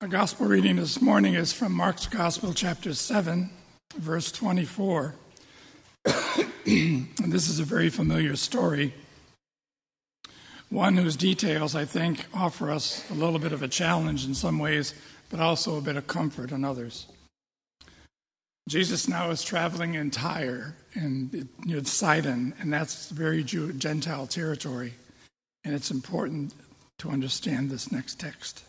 Our gospel reading this morning is from Mark's Gospel, chapter 7, verse 24. And this is a very familiar story, one whose details, I think, offer us a little bit of a challenge in some ways, but also a bit of comfort in others. Jesus now is traveling in Tyre, near Sidon, and that's very Gentile territory, and it's important to understand this next text.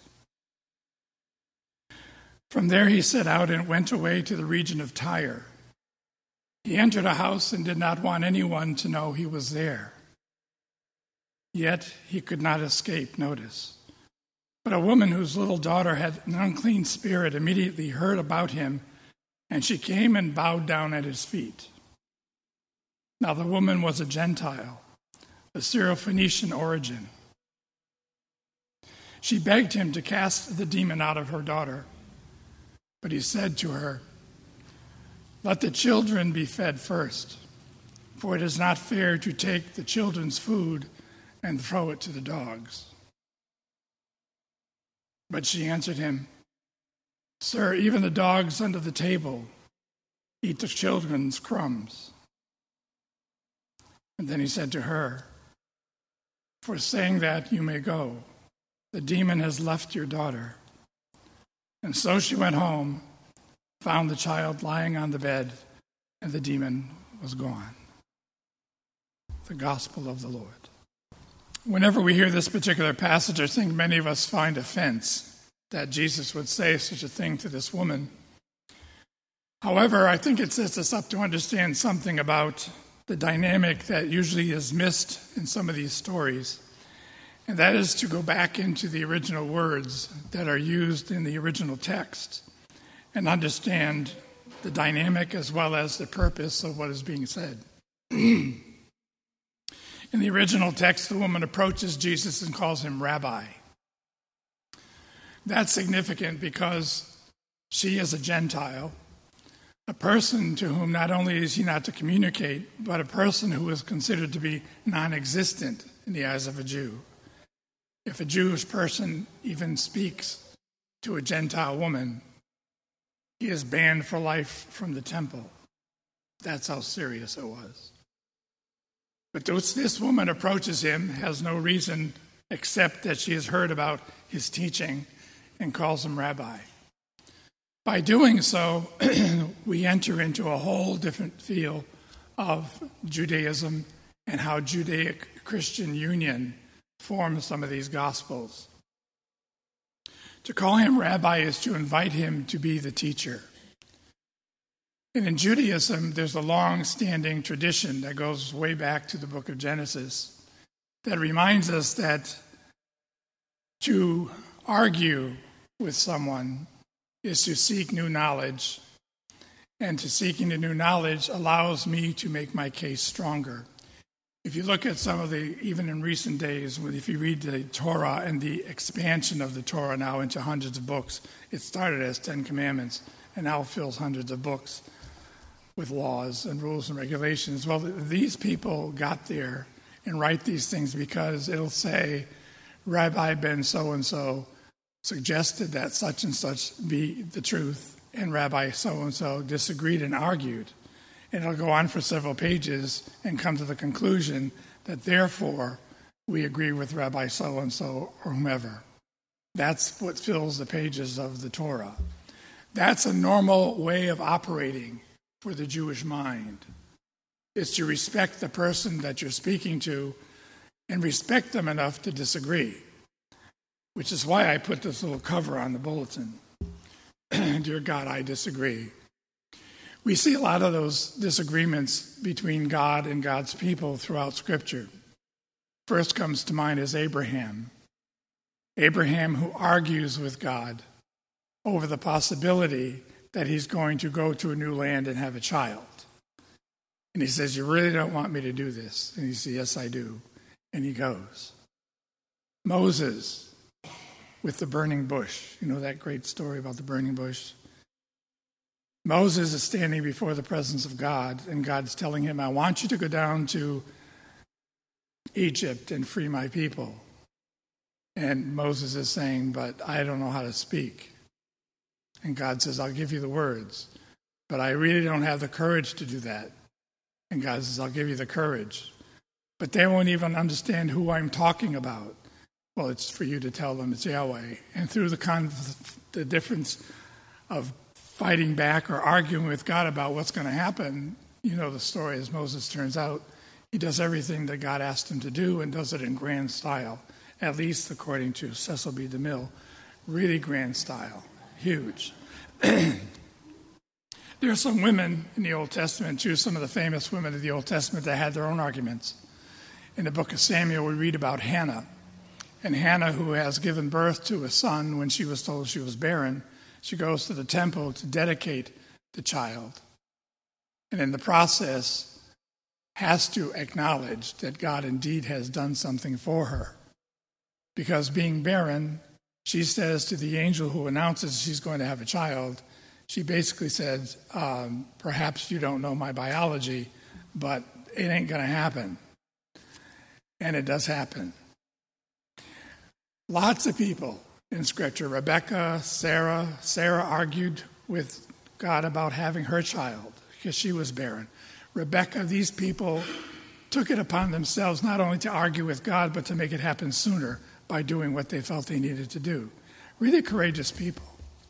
From there he set out and went away to the region of Tyre. He entered a house and did not want anyone to know he was there. Yet he could not escape notice. But a woman whose little daughter had an unclean spirit immediately heard about him, and she came and bowed down at his feet. Now the woman was a Gentile, of Syrophoenician origin. She begged him to cast the demon out of her daughter. But he said to her, "Let the children be fed first, for it is not fair to take the children's food and throw it to the dogs." But she answered him, "Sir, even the dogs under the table eat the children's crumbs." And then he said to her, "For saying that, you may go. The demon has left your daughter." And so she went home, found the child lying on the bed, and the demon was gone. The gospel of the Lord. Whenever we hear this particular passage, I think many of us find offense that Jesus would say such a thing to this woman. However, I think it sets us up to understand something about the dynamic that usually is missed in some of these stories. And that is to go back into the original words that are used in the original text and understand the dynamic as well as the purpose of what is being said. In the original text, the woman approaches Jesus and calls him Rabbi. That's significant because she is a Gentile, a person to whom not only is he not to communicate, but a person who is considered to be non-existent in the eyes of a Jew. If a Jewish person even speaks to a Gentile woman, he is banned for life from the temple. That's how serious it was. But this woman approaches him, has no reason except that she has heard about his teaching, and calls him Rabbi. By doing so, we enter into a whole different field of Judaism and how Judaic-Christian union forms some of these Gospels. To call him Rabbi is to invite him to be the teacher. And in Judaism, there's a long-standing tradition that goes way back to the book of Genesis that reminds us that to argue with someone is to seek new knowledge, and to seeking the new knowledge allows me to make my case stronger. If you look at some of even in recent days, if you read the Torah and the expansion of the Torah now into hundreds of books, it started as 10 Commandments and now fills hundreds of books with laws and rules and regulations. Well, these people got there and write these things because it'll say, Rabbi Ben so-and-so suggested that such and such be the truth, and Rabbi so-and-so disagreed and argued. And it'll go on for several pages and come to the conclusion that therefore we agree with Rabbi so-and-so or whomever. That's what fills the pages of the Torah. That's a normal way of operating for the Jewish mind, is to respect the person that you're speaking to and respect them enough to disagree, which is why I put this little cover on the bulletin. Dear God, I disagree. We see a lot of those disagreements between God and God's people throughout Scripture. First comes to mind is Abraham. Abraham who argues with God over the possibility that he's going to go to a new land and have a child. And he says, "You really don't want me to do this?" And he says, "Yes, I do." And he goes. Moses with the burning bush. You know that great story about the burning bush? Moses is standing before the presence of God, and God's telling him, "I want you to go down to Egypt and free my people." And Moses is saying, "But I don't know how to speak." And God says, I'll give you the words. But I really don't have the courage to do that. And God says, I'll give you the courage. But they won't even understand who I'm talking about. Well, it's for you to tell them it's Yahweh. And through the difference of fighting back or arguing with God about what's going to happen, you know the story as Moses turns out. He does everything that God asked him to do and does it in grand style, at least according to Cecil B. DeMille. Really grand style. Huge. There are some women in the Old Testament, too, some of the famous women of the Old Testament that had their own arguments. In the book of Samuel, we read about Hannah. And Hannah, who has given birth to a son when she was told she was barren, she goes to the temple to dedicate the child. And in the process, has to acknowledge that God indeed has done something for her. Because being barren, she says to the angel who announces she's going to have a child, she basically said, perhaps you don't know my biology, but it ain't going to happen. And it does happen. Lots of people in Scripture, Rebecca, Sarah argued with God about having her child because she was barren. Rebecca, these people took it upon themselves not only to argue with God, but to make it happen sooner by doing what they felt they needed to do. Really courageous people.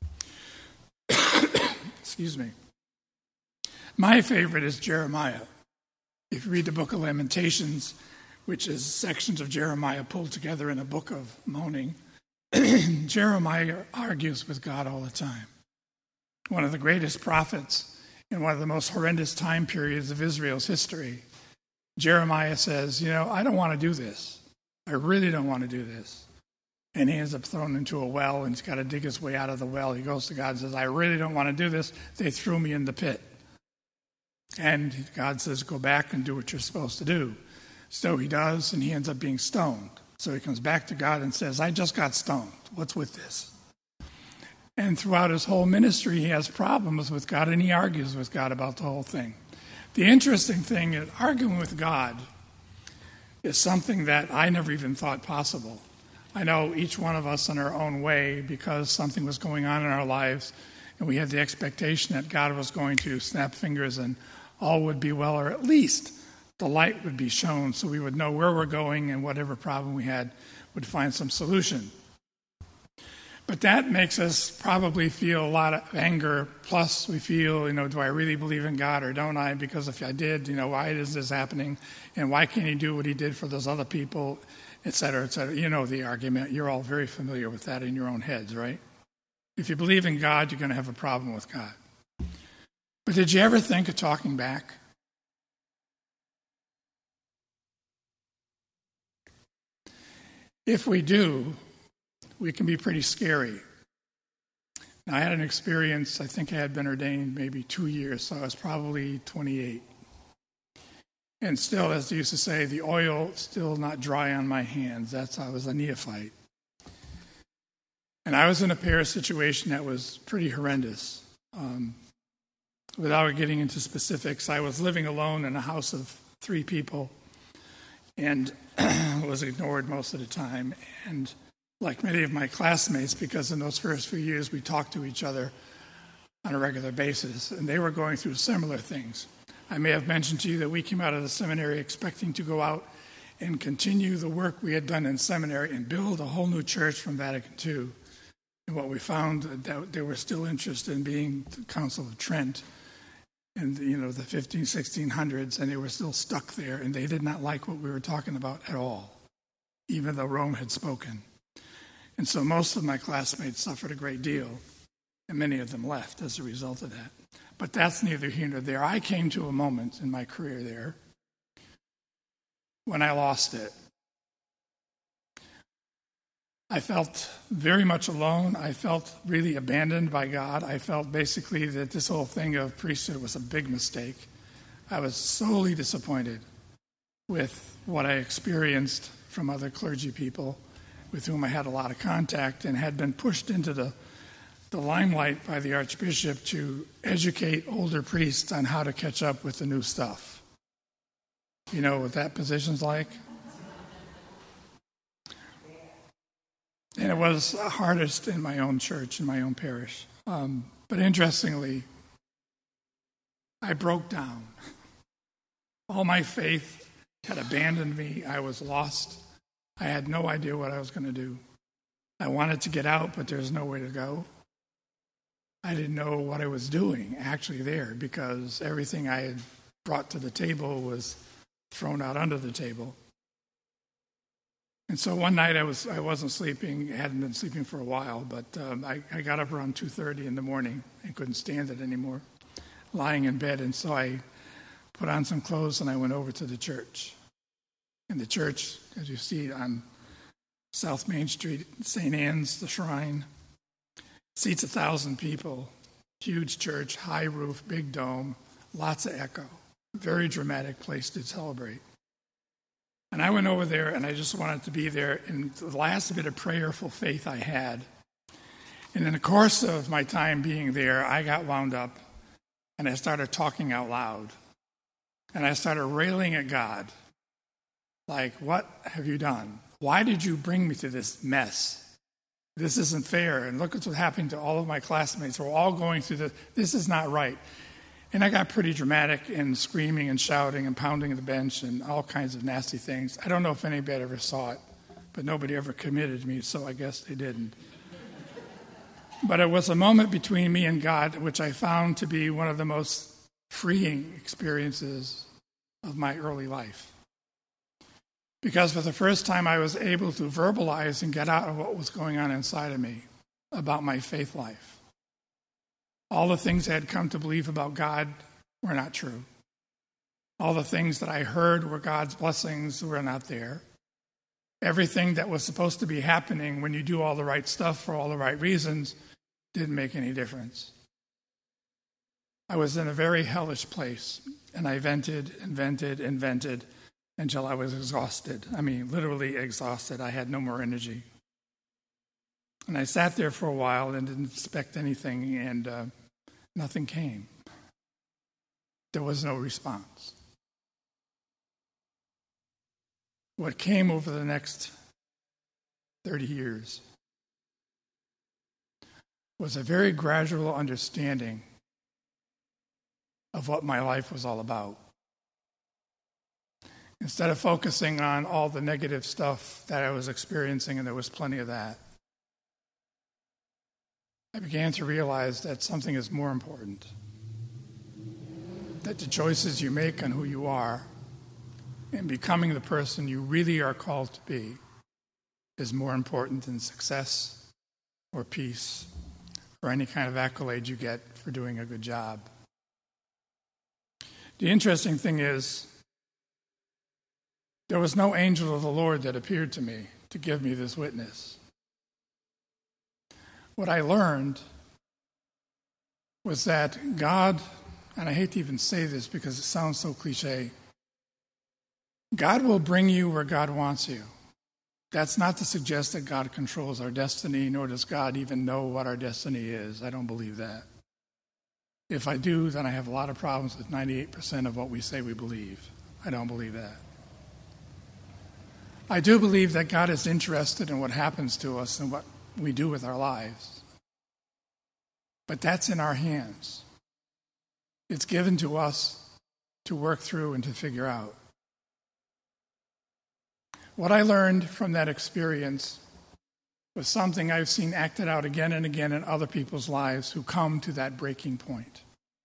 Excuse me. My favorite is Jeremiah. If you read the book of Lamentations, which is sections of Jeremiah pulled together in a book of moaning, Jeremiah argues with God all the time. One of the greatest prophets in one of the most horrendous time periods of Israel's history. Jeremiah says, I don't want to do this. I really don't want to do this. And he ends up thrown into a well, and he's got to dig his way out of the well. He goes to God and says, I really don't want to do this. They threw me in the pit. And God says, go back and do what you're supposed to do. So he does, and he ends up being stoned. So he comes back to God and says, I just got stoned. What's with this? And throughout his whole ministry, he has problems with God, and he argues with God about the whole thing. The interesting thing is arguing with God is something that I never even thought possible. I know each one of us in our own way, because something was going on in our lives, and we had the expectation that God was going to snap fingers and all would be well, or at least the light would be shown so we would know where we're going and whatever problem we had would find some solution. But that makes us probably feel a lot of anger, plus we feel, do I really believe in God or don't I? Because if I did, why is this happening? And why can't he do what he did for those other people, et cetera, et cetera? You know the argument. You're all very familiar with that in your own heads, right? If you believe in God, you're going to have a problem with God. But did you ever think of talking back? If we do, we can be pretty scary. Now, I had an experience, I think I had been ordained maybe 2 years, so I was probably 28. And still, as they used to say, the oil still not dry on my hands. I was a neophyte. And I was in a prayer situation that was pretty horrendous. Without getting into specifics, I was living alone in a house of 3 people and was ignored most of the time. And like many of my classmates, because in those first few years we talked to each other on a regular basis, and they were going through similar things. I may have mentioned to you that we came out of the seminary expecting to go out and continue the work we had done in seminary and build a whole new church from Vatican II. And what we found, that they were still interested in being the Council of Trent in the 1600s, and they were still stuck there, and they did not like what we were talking about at all, even though Rome had spoken. And so most of my classmates suffered a great deal, and many of them left as a result of that. But that's neither here nor there. I came to a moment in my career there when I lost it. I felt very much alone. I felt really abandoned by God. I felt basically that this whole thing of priesthood was a big mistake. I was solely disappointed with what I experienced from other clergy people with whom I had a lot of contact, and had been pushed into the limelight by the Archbishop to educate older priests on how to catch up with the new stuff. You know what that position's like? And it was hardest in my own church, in my own parish. But interestingly, I broke down. All my faith had abandoned me. I was lost. I had no idea what I was going to do. I wanted to get out, but there's no way to go. I didn't know what I was doing actually there, because everything I had brought to the table was thrown out under the table. And so one night I wasn't sleeping, hadn't been sleeping for a while, but I got up around 2:30 in the morning and couldn't stand it anymore, lying in bed. And so I put on some clothes and I went over to the church. And the church, as you see on South Main Street, St. Anne's, the shrine, seats 1,000 people, huge church, high roof, big dome, lots of echo, very dramatic place to celebrate. And I went over there, and I just wanted to be there in the last bit of prayerful faith I had. And in the course of my time being there, I got wound up, and I started talking out loud. And I started railing at God, like, what have you done? Why did you bring me to this mess? This isn't fair, and look at what's happening to all of my classmates. We're all going through this. This is not right. And I got pretty dramatic and screaming and shouting and pounding the bench and all kinds of nasty things. I don't know if anybody ever saw it, but nobody ever committed me, so I guess they didn't. But it was a moment between me and God, which I found to be one of the most freeing experiences of my early life. Because for the first time, I was able to verbalize and get out of what was going on inside of me about my faith life. All the things I had come to believe about God were not true. All the things that I heard were God's blessings were not there. Everything that was supposed to be happening when you do all the right stuff for all the right reasons didn't make any difference. I was in a very hellish place, and I vented until I was exhausted. I mean, literally exhausted. I had no more energy. And I sat there for a while and didn't expect anything, and nothing came. There was no response. What came over the next 30 years was a very gradual understanding of what my life was all about. Instead of focusing on all the negative stuff that I was experiencing, and there was plenty of that, I began to realize that something is more important. That the choices you make on who you are and becoming the person you really are called to be is more important than success or peace or any kind of accolade you get for doing a good job. The interesting thing is, there was no angel of the Lord that appeared to me to give me this witness. What I learned was that God, and I hate to even say this because it sounds so cliche, God will bring you where God wants you. That's not to suggest that God controls our destiny, nor does God even know what our destiny is. I don't believe that. If I do, then I have a lot of problems with 98% of what we say we believe. I don't believe that. I do believe that God is interested in what happens to us and what we do with our lives. But that's in our hands. It's given to us to work through and to figure out. What I learned from that experience was something I've seen acted out again and again in other people's lives who come to that breaking point,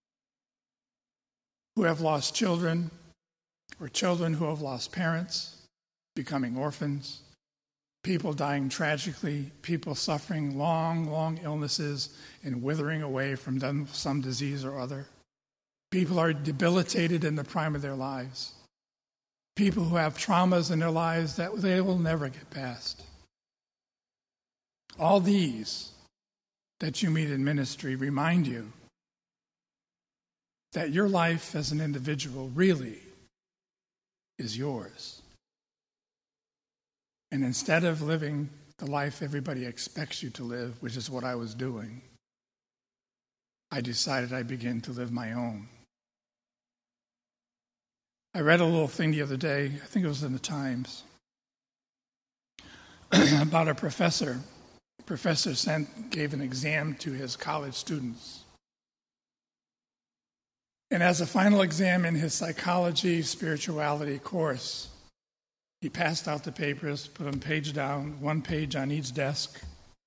who have lost children, or children who have lost parents, becoming orphans, people dying tragically, people suffering long illnesses and withering away from them, some disease or other. People are debilitated in the prime of their lives. People who have traumas in their lives that they will never get past. All these that you meet in ministry remind you that your life as an individual really is yours. And instead of living the life everybody expects you to live, which is what I was doing, I decided I'd begin to live my own. I read a little thing the other day, I think it was in the Times, about a professor professor gave an exam to his college students. And as a final exam in his psychology spirituality course, he passed out the papers, put them page down, one page on each desk.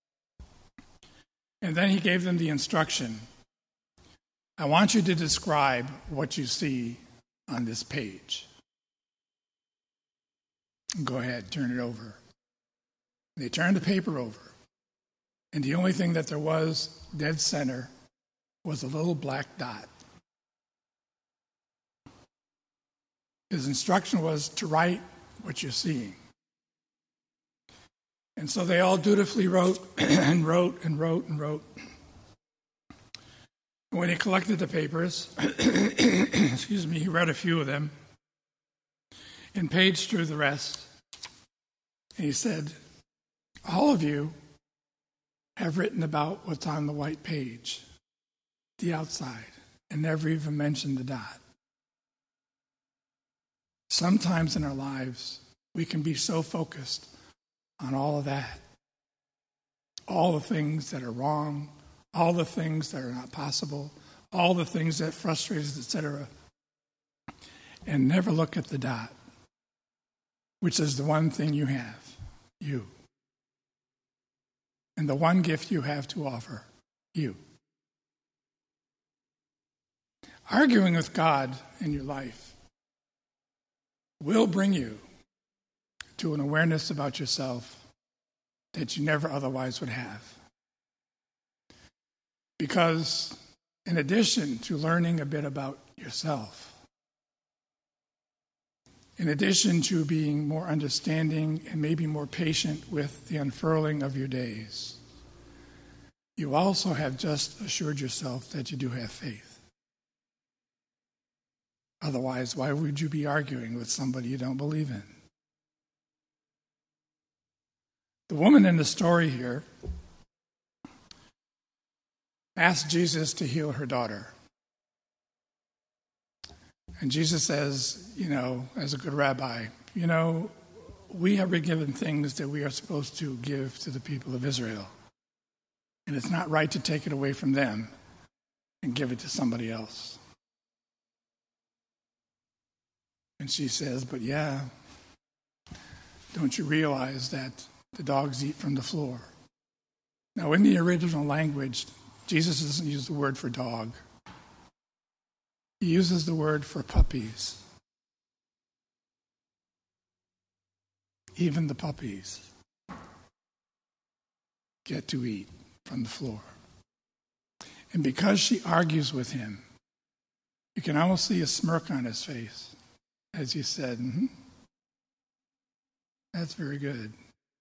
And then he gave them the instruction, I want you to describe what you see on this page. Go ahead, turn it over. They turned the paper over. And the only thing that there was dead center was a little black dot. His instruction was to write what you're seeing. And so they all dutifully wrote and wrote and wrote and wrote. And when he collected the papers, he read a few of them and paged through the rest. And he said, all of you have written about what's on the white page, the outside, and never even mentioned the dot. Sometimes in our lives, we can be so focused on all of that, all the things that are wrong, all the things that are not possible, all the things that frustrate us, etc., and never look at the dot, which is the one thing you have, you. And the one gift you have to offer, you. Arguing with God in your life will bring you to an awareness about yourself that you never otherwise would have. Because in addition to learning a bit about yourself, in addition to being more understanding and maybe more patient with the unfurling of your days, you also have just assured yourself that you do have faith. Otherwise, why would you be arguing with somebody you don't believe in? The woman in the story here asked Jesus to heal her daughter. And Jesus says, as a good rabbi, we have been given things that we are supposed to give to the people of Israel. And it's not right to take it away from them and give it to somebody else. And she says, but don't you realize that the dogs eat from the floor? Now, in the original language, Jesus doesn't use the word for dog. He uses the word for puppies. Even the puppies get to eat from the floor. And because she argues with him, you can almost see a smirk on his face as he said, that's very good.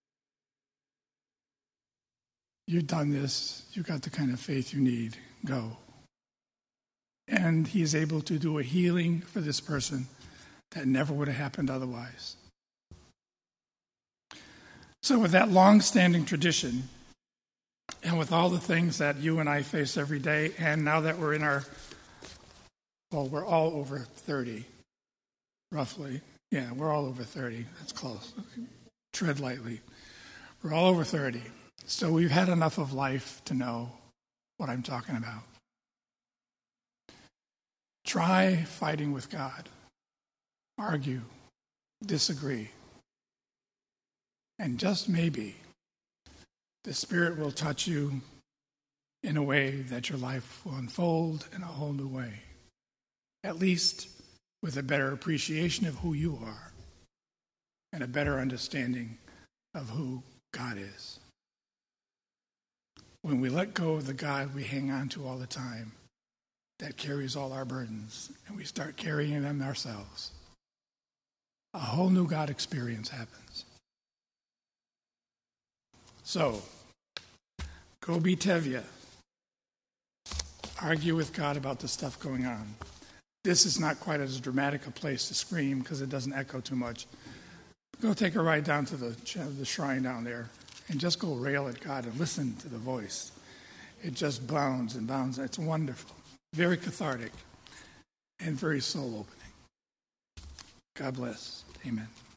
You've done this. You've got the kind of faith you need. Go. And he's able to do a healing for this person that never would have happened otherwise. So with that long-standing tradition, and with all the things that you and I face every day, and now that we're we're all over 30, roughly. Yeah, we're all over 30. That's close. Tread lightly. We're all over 30. So we've had enough of life to know what I'm talking about. Try fighting with God. Argue. Disagree. And just maybe the Spirit will touch you in a way that your life will unfold in a whole new way. At least with a better appreciation of who you are and a better understanding of who God is. When we let go of the God we hang on to all the time, that carries all our burdens, and we start carrying them ourselves, a whole new God experience happens. So, go be Tevye. Argue with God about the stuff going on. This is not quite as dramatic a place to scream because it doesn't echo too much. Go take a ride down to the shrine down there and just go rail at God and listen to the voice. It just bounds and bounds. It's wonderful, very cathartic, and very soul-opening. God bless. Amen.